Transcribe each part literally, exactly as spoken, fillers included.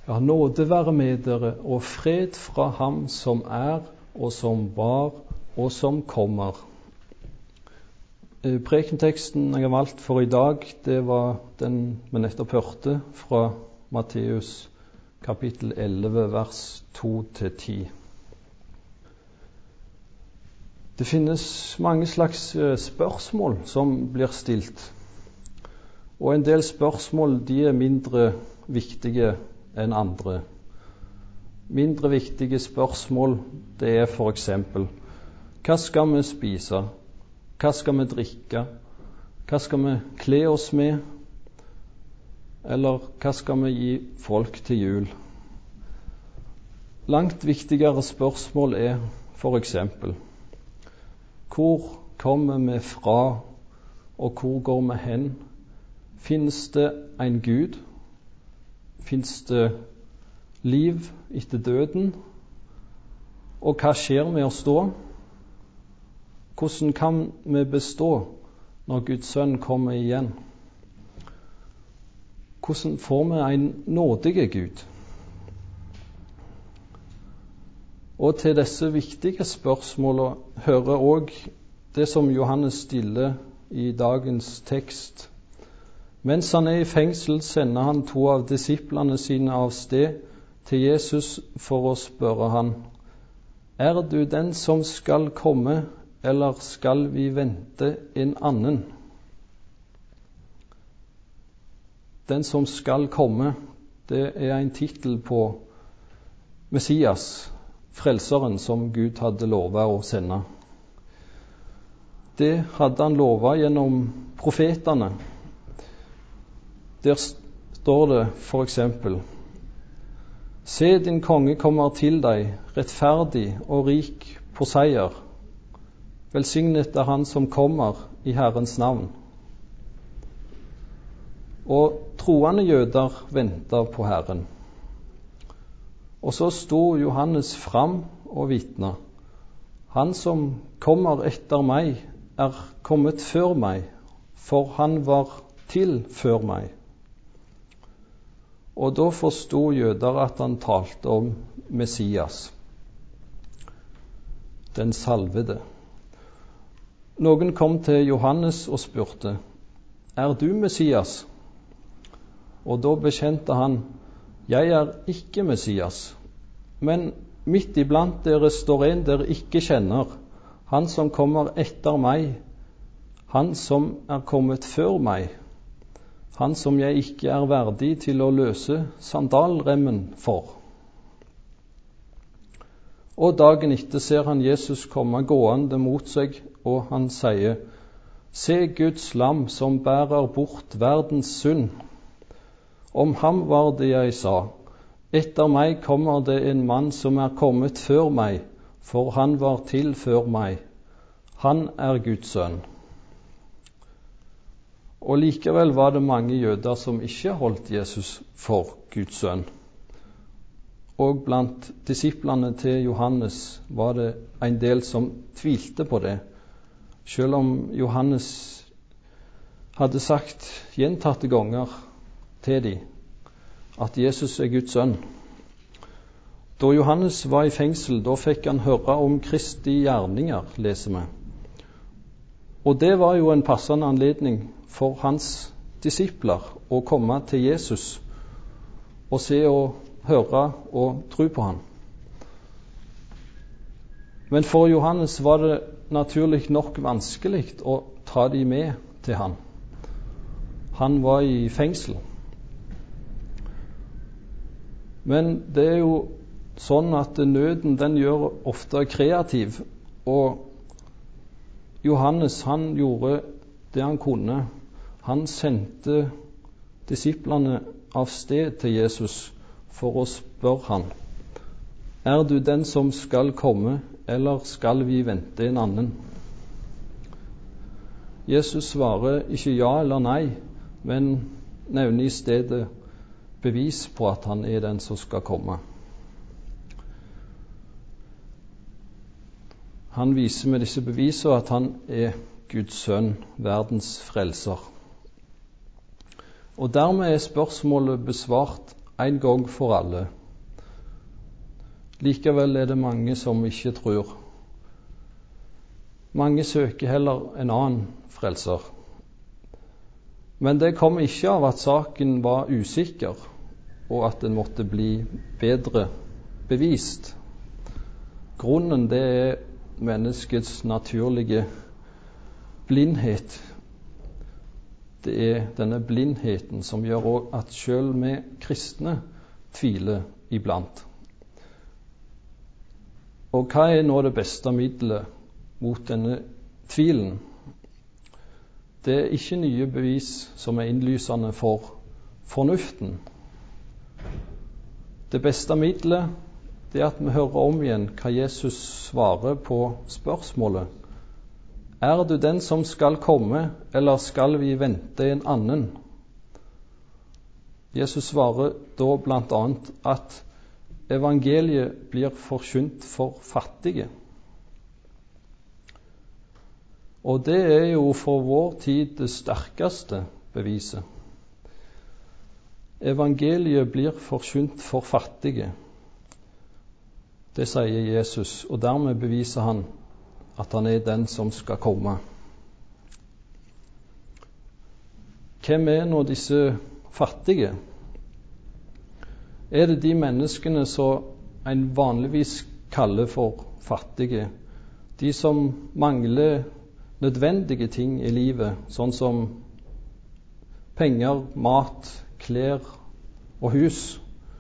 Ja, nåde være med dere, og fred fra ham som er, og som var, og som kommer. Prekenteksten jeg har valgt for i dag, det var den vi nettopp hørte fra Matteus kapittel elleve, vers to til ti. Det finnes mange slags spørsmål som blir stilt, og en del spørsmål de er mindre viktige enn andre. Mindre viktige spørsmål, det er for eksempel: hva skal vi spise? Hva skal vi drikke? Hva skal vi kle oss med? Eller hva skal vi gi folk til jul? Langt viktigere spørsmål er for eksempel: hvor kommer vi fra, og hvor går vi hen? Finnes det en Gud? Finnes det liv etter døden? Og hva skjer med oss da? Hvordan kan vi bestå når Guds sønn kommer igjen? Hvordan får vi en nådige Gud? Og til disse viktige spørsmålene hører også det som Johannes stiller i dagens tekst. Mens han er i fengsel, sender han to av disiplene sine av sted til Jesus for å spørre han: er du den som skal komme, eller skal vi vente en annen? Den som skal komme, det er en titel på Messias, frelseren som Gud hadde lovet å sende. Det hadde han lovet gjennom profetene. Der står det for eksempel: se, din konge kommer til deg, rettferdig og rik på seier. Velsignet er han som kommer i Herrens navn. Og troende jøder venter på Herren. Og så sto Johannes fram og vitna: han som kommer etter meg, er kommet før meg, for han var til før meg. Og da forsto jøder at han talte om Messias, den salvede. Noen kom til Johannes og spurte: er du Messias? Og da bekjente han: jeg er ikke Messias, men midt iblant dere står en dere ikke kjenner, han som kommer etter meg, han som er kommet før meg, han som jeg ikke er verdig til å løse sandalremmen for. Og dagen etter ser han Jesus komme gående mot seg, og han sier: se Guds lam som bærer bort verdens synd. Om ham var det jeg sa: etter meg kommer det en mann som er kommet før meg, for han var til før meg. Han er Guds sønn. Og likevel var det mange jøder som ikke holdt Jesus for Guds sønn. Og blant disiplene til Johannes var det en del som tvilte på det, selv om Johannes hadde sagt gjentatte ganger til dem at Jesus er Guds sønn. Da Johannes var i fengsel, da fikk han høre om Kristi gjerninger, leser vi. Og det var jo en passende anledning for hans disipler å komme til Jesus og se og høre og tro på han. Men for Johannes var det naturlig nok vanskelig å ta de med til han. Han var i fengsel. Men det er jo sånn at nøden den gjør ofte kreativ, og Johannes han gjorde det han kunne. Han sendte disiplene av sted til Jesus for å spørre han: er du den som skal komme, eller skal vi vente en annen? Jesus svarer ikke ja eller nei, men nevner i stedet bevis på at han er den som skal komme. Han viser med disse bevisene at han er Guds sønn, verdens frelser. Og dermed er spørsmålet besvart en gang for alle. Likevel er det mange som ikke tror. Mange søker heller en annen frelser. Men det kom ikke av at saken var usikker, og at den måtte bli bedre bevist. Grunnen det er menneskets naturlige blindhet. Det er denne blindheten som gjør også at selv vi kristne tviler iblant. Og hva er nå det beste middelet mot denne tvilen? Det er ikke nye bevis som er innlysende for fornuften. Det beste middelet det er at vi hører om igjen hva Jesus svarer på spørsmålet: Er du den som skal komme, eller skal vi vente en annen? Jesus svarer da blant annet at evangeliet blir forkynt for fattige. Og det er jo for vår tid det sterkeste beviset. Evangeliet blir forkynt for fattige. Det sier Jesus, og dermed beviser han at han er den som skal komme. Hvem er nå disse fattige? Er det de menneskene som en vanligvis kaller for fattige? De som mangler nødvendige ting i livet, sånn som penger, mat, klær og hus.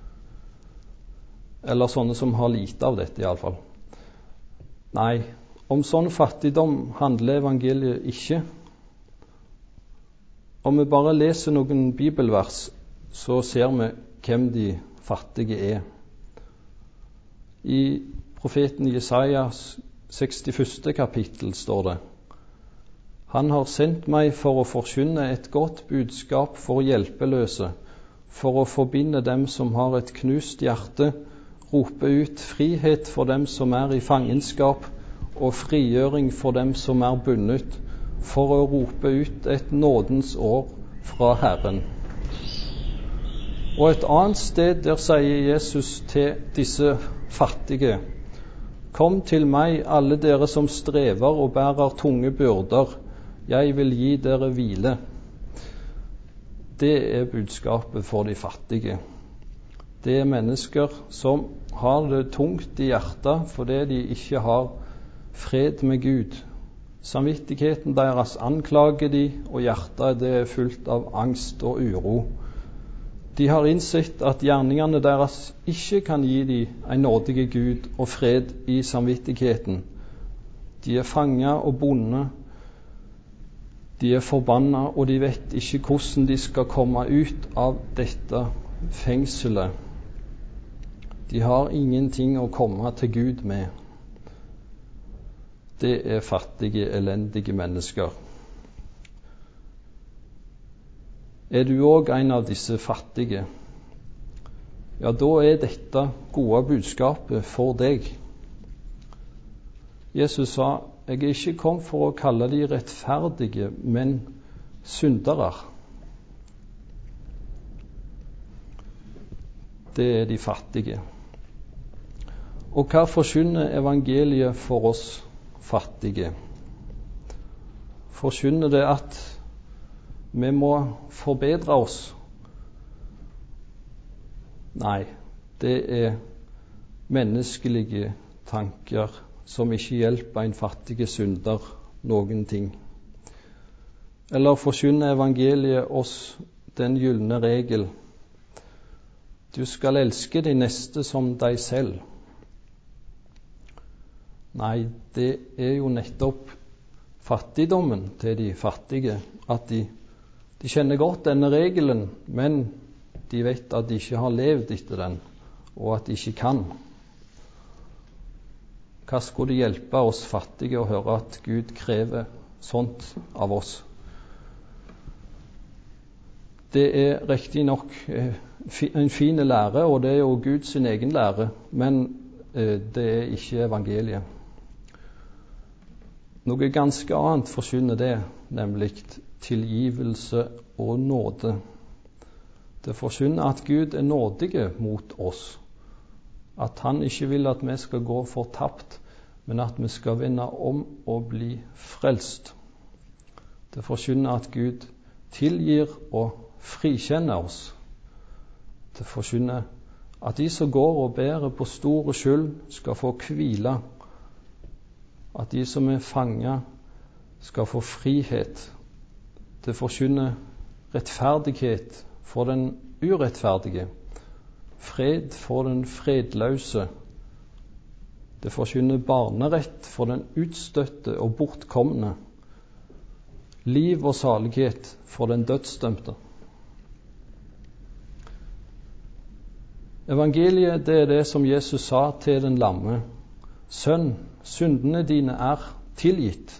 Eller sånne som har lite av dette i alle fall. Nei, om sånn fattigdom handler evangeliet ikke. Om vi bare leser noen bibelvers, så ser vi hvem de fattige er. I profeten Jesajas sekstifførste kapittel står det: Han har sendt meg for å forkynne et godt budskap for hjelpeløse, for å forbinde dem som har et knust hjerte, rope ut frihet for dem som er i fangenskap, og frigjøring for dem som er bundet, for å rope ut et nådens år fra Herren. Og et annet sted der sier Jesus til disse fattige: Kom til meg, alle dere som strever og bærer tunge byrder, jeg vil gi dere hvile. Det er budskapet for de fattige. Det er mennesker som har det tungt i hjertet fordi de ikke har fred med Gud. Samvittigheten deres anklager de, og hjertet det er fullt av angst og uro. De har innsett at gjerningene deres ikke kan gi dem en nådige Gud og fred i samvittigheten. De er fanget og bundet. De er forbannet, og de vet ikke hvordan de skal komme ut av dette fengselet. De har ingenting å komme til Gud med. Det er fattige, elendige mennesker. Er du òg en av disse fattige? Ja, da er dette gode budskapet for deg. Jesus sa: Jeg er ikke kommet for å kalle de rettferdige, men syndere. Det er de fattige. Og hva forkynner evangeliet for oss fattige? Forkynner det at vi må forbedre oss? Nei, det er menneskelige tanker som ikke hjelper en fattige synder noen ting. Eller forkynner evangeliet oss den gylne regel: Du skal elske de neste som deg selv. Nei, det er jo nettopp fattigdommen til de fattige, at de, de kjenner godt denne regelen, men de vet at de ikke har levd etter den, og at de ikke kan. Hva skulle det hjelpe oss fattige å høre at Gud krever sånt av oss? Det er riktig nok en fin lære, og det er jo Guds egen lære, men det er ikke evangeliet. Noe ganske annet forkynner det, nemlig tilgivelse og nåde. Det forkynner at Gud er nådig mot oss, at han ikke vil at vi skal gå fortapt, men at vi skal vende om og bli frelst. Det forkynner at Gud tilgir og frikjenner oss. Det forkynner at de som går og bærer på store skyld, skal få hvile, at de som er fanget, skal få frihet. Det forkynner rettferdighet for den urettferdige, fred for den fredløse. Det forkynner barnerett for den utstøtte og bortkomne, liv og salighet for den dødsdømte. Evangeliet, det er det som Jesus sa til den lamme: Sønn, syndene dine er tilgitt.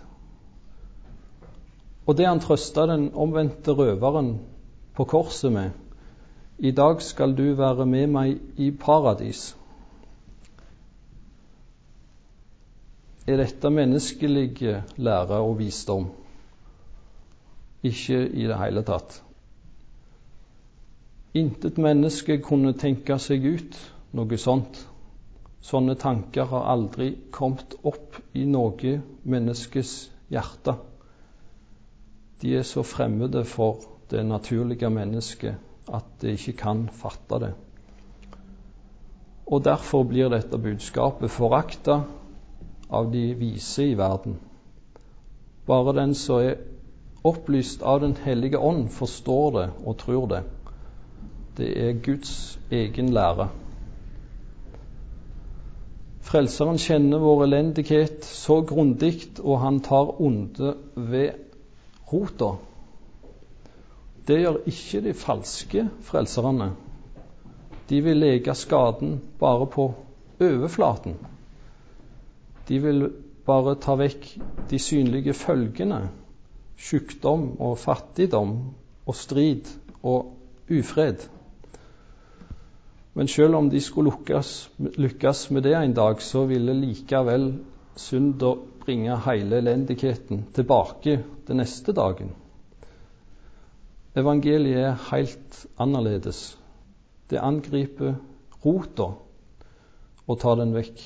Og det han trøstet den omvendte røveren på korset med: I dag skal du være med meg i paradis. Er dette menneskelige lære og visdom? Ikke i det hele tatt. Intet menneske kunne tenke seg ut noe sånt. Sånne tanker har aldri kommet opp i noe menneskes hjerte. De er så fremmede for det naturlige mennesket at det ikke kan fatte det. Og derfor blir dette budskapet foraktet av de vise i verden. Bare den som er opplyst av Den hellige ånd, forstår det og tror det. Det er Guds egen lære. Frelseren kjenner vår elendighet så grundig, og han tar onde ved rota. Det gjør ikke de falske frelserne. De vil lege skaden bare på overflaten. De vil bare ta vekk de synlige følgene: sykdom og fattigdom og strid og ufred. Men selv om de skulle lykkes, lykkes med det en dag, så ville likevel synder bringe hele elendigheten tilbake den neste dagen. Evangeliet er helt annerledes. Det angriper rota og tar den vekk.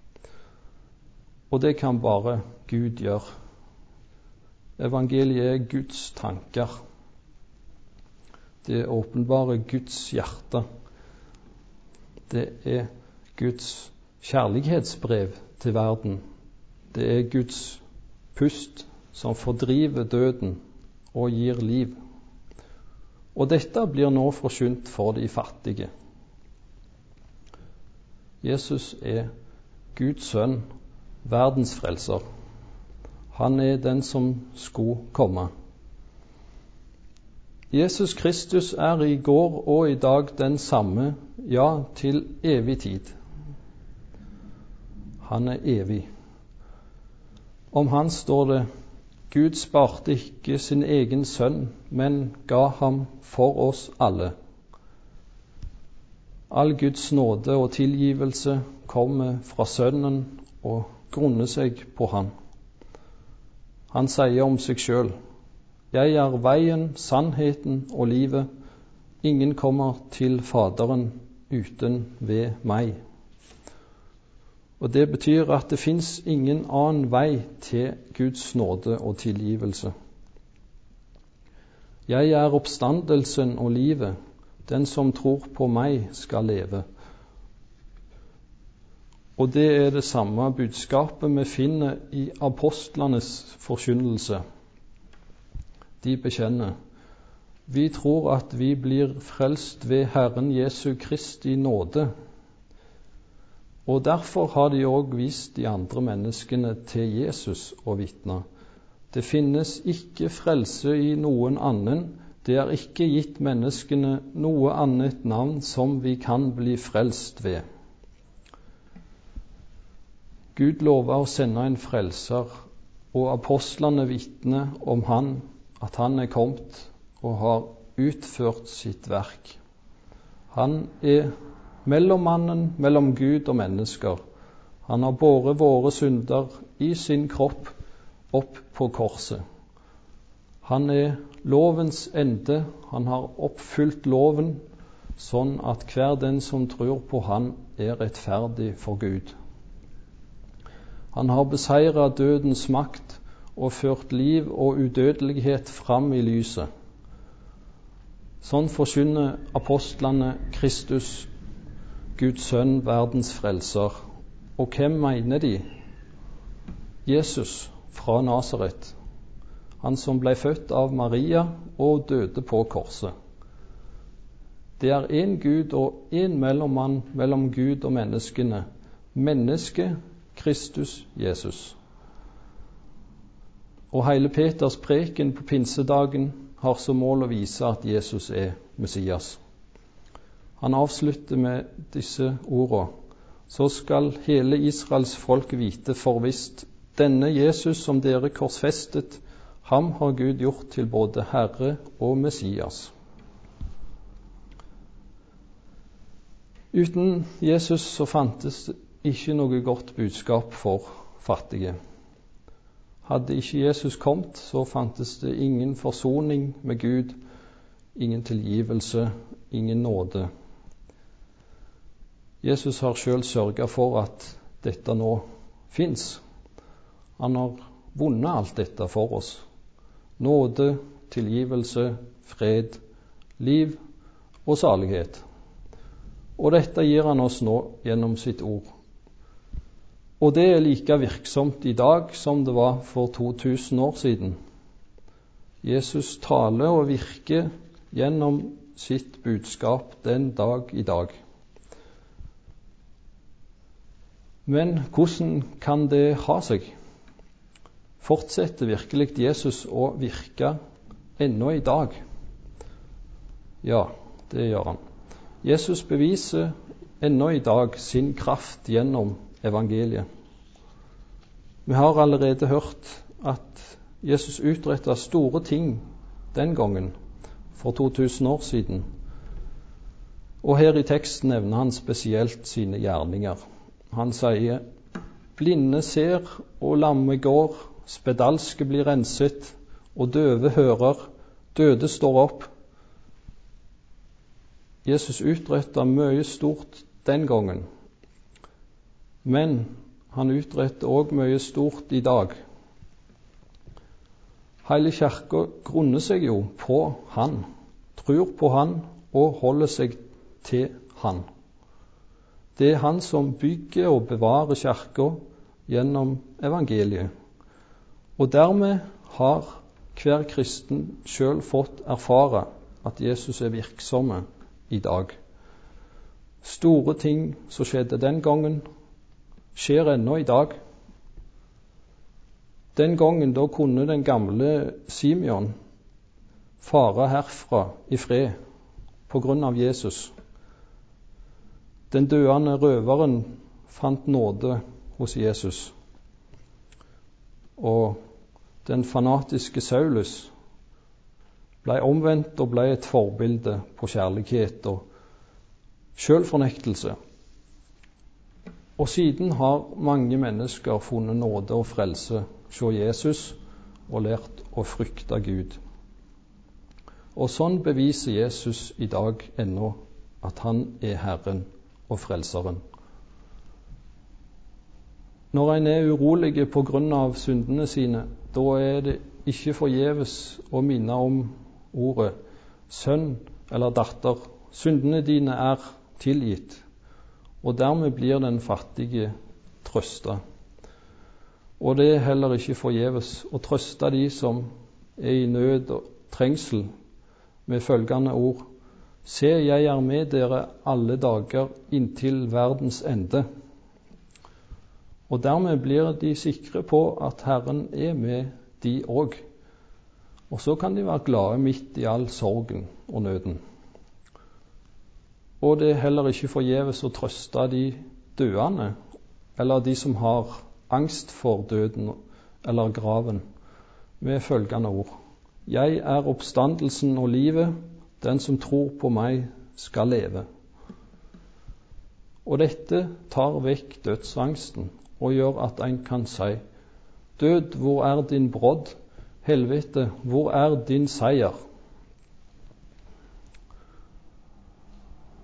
Og det kan bare Gud gjøre. Evangeliet er Guds tanker. Det er åpenbare Guds hjerte. Det er Guds kjærlighetsbrev til verden. Det er Guds pust som fordriver døden og gir liv. Og dette blir nå forkynt for de fattige. Jesus er Guds sønn, verdens frelser. Han er den som skulle komme. Jesus Kristus er i går og i dag den samme, ja, til evig tid. Han er evig. Om han står det: Gud sparte ikke sin egen sønn, men ga ham for oss alle. All Guds nåde og tilgivelse kommer fra Sønnen og grunner seg på han. Han sier om seg selv: Jeg er veien, sannheten og livet. Ingen kommer til Faderen uten ved meg. Og det betyr at det finnes ingen annen vei til Guds nåde og tilgivelse. Jeg er oppstandelsen og livet. Den som tror på meg, skal leve. Og det er det samme budskapet vi finner i apostlenes forkynnelse. De bekjenner: Vi tror at vi blir frelst ved Herren Jesu Kristi nåde. Og derfor har de også vist de andre menneskene til Jesus og vitnet. Det finnes ikke frelse i noen annen. Det er ikke gitt menneskene noe annet navn som vi kan bli frelst ved. Gud lover å sende en frelser, og apostlene vitner om han, at han er kommet og har utført sitt verk. Han er mellommannen mellom Gud og mennesker. Han har båret våre synder i sin kropp opp på korset. Han er lovens ende. Han har oppfylt loven sånn at hver den som tror på han er rettferdig for Gud. Han har beseiret dødens makt og ført liv og udødelighet fram i lyset. Sånn forkynner apostlene Kristus, Guds sønn, verdens frelser. Og hvem mener de? Jesus fra Nazaret, han som ble født av Maria og døde på korset. Det er en Gud og en mellommann mellom Gud og menneskene, mennesket Kristus Jesus. Og hele Peters preken på pinsedagen har som mål å vise at Jesus er Messias. Han avslutter med disse ordene: Så skal hele Israels folk vite for visst, denne Jesus som dere korsfestet, ham har Gud gjort til både Herre og Messias. Uten Jesus så fantes det ikke noe godt budskap for fattige. Hadde ikke Jesus kommet, så fantes det ingen forsoning med Gud, ingen tilgivelse, ingen nåde. Jesus har selv sørget for at dette nå finnes. Han har vunnet alt dette for oss. Nåde, tilgivelse, fred, liv og salighet. Og dette gir han oss nå gjennom sitt ord. Og det er like virksomt i dag som det var for to tusen år siden. Jesus taler og virker gjennom sitt budskap den dag i dag. Men hvordan kan det ha seg? Fortsetter virkelig Jesus å virke ennå i dag? Ja, det gjør han. Jesus beviser ennå i dag sin kraft gjennom evangeliet. Vi har allerede hørt at Jesus utrettet store ting den gangen, for to tusen år siden. Og her i teksten nevner han spesielt sine gjerninger. Han sier: blinde ser og lamme går, spedalske blir renset, og døve hører, døde står opp. Jesus utrettet mye stort den gangen, men han utretter også mye stort i dag. Hele kirka grunner seg jo på han, tror på han og holder seg til han. Det er han som bygger og bevarer kirka gjennom evangeliet. Og dermed har hver kristen selv fått erfare at Jesus er virksomme i dag. Store ting som skjedde den gangen, skjer ennå i dag. Den gangen da kunne den gamle Simeon fare herfra i fred på grunn av Jesus. Den døende røveren fant nåde hos Jesus. Og den fanatiske Saulus ble omvendt og ble et forbilde på kjærlighet og selvfornektelse. Og siden har mange mennesker funnet nåde og frelse hos Jesus og lært å frykte Gud. Og sånn beviser Jesus i dag ennå at han er Herren og Frelseren. Når en er urolig på grunn av syndene sine, da er det ikke forgjeves å minne om ordet sønn eller datter. Syndene dine er tilgitt, og dermed blir den fattige trøstet. Og det er heller ikke forgjeves å trøste de som er i nød og trengsel med følgende ord: Se, jeg er med dere alle dager inntil verdens ende. Og dermed blir de sikre på at Herren er med de òg. Og så kan de være glade midt i all sorgen og nøden. Og det er heller ikke forgjeves å trøste de døende, eller de som har angst for døden eller graven, med følgende ord: Jeg er oppstandelsen og livet, den som tror på meg skal leve. Og dette tar vekk dødsangsten og gjør at en kan si: Død, hvor er din brodd? Helvete, hvor er din seier?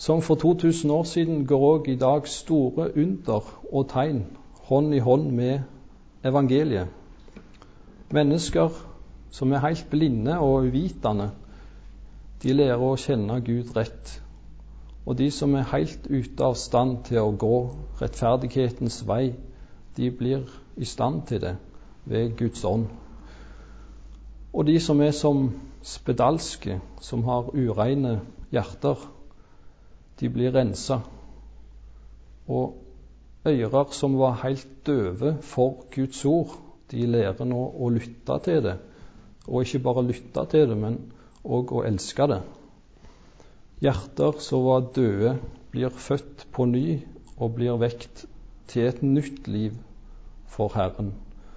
Som for to tusen år siden går også i dag store under og tegn hånd i hånd med evangeliet. Mennesker som er helt blinde og uvitende, de lærer å kjenne Gud rett. Og de som er helt ute av stand til å gå rettferdighetens vei, de blir i stand til det ved Guds ånd. Og de som er som spedalske, som har ureine hjerter, de blir renset. Og ører som var helt døve for Guds ord, de lærer nå å lytte til det. Og ikke bare lytte til det, men også å elske det. Hjerter som var døde, blir født på ny og blir vekt til et nytt liv for Herren.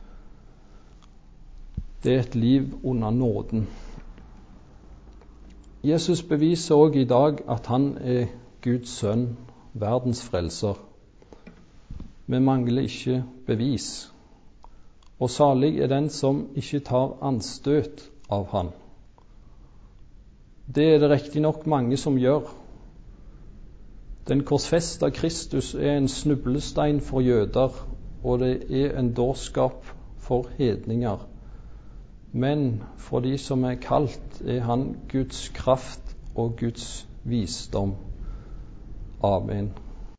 Det er et liv under nåden. Jesus beviser også i dag at han er Guds sønn, verdens frelser. Vi mangler ikke bevis. Og salig er den som ikke tar anstøt av han. Det er det riktig nok mange som gjør. Den korsfesta Kristus er en snublestein for jøder, og det er en dårskap for hedninger. Men for de som er kalt, er han Guds kraft og Guds visdom. Amen.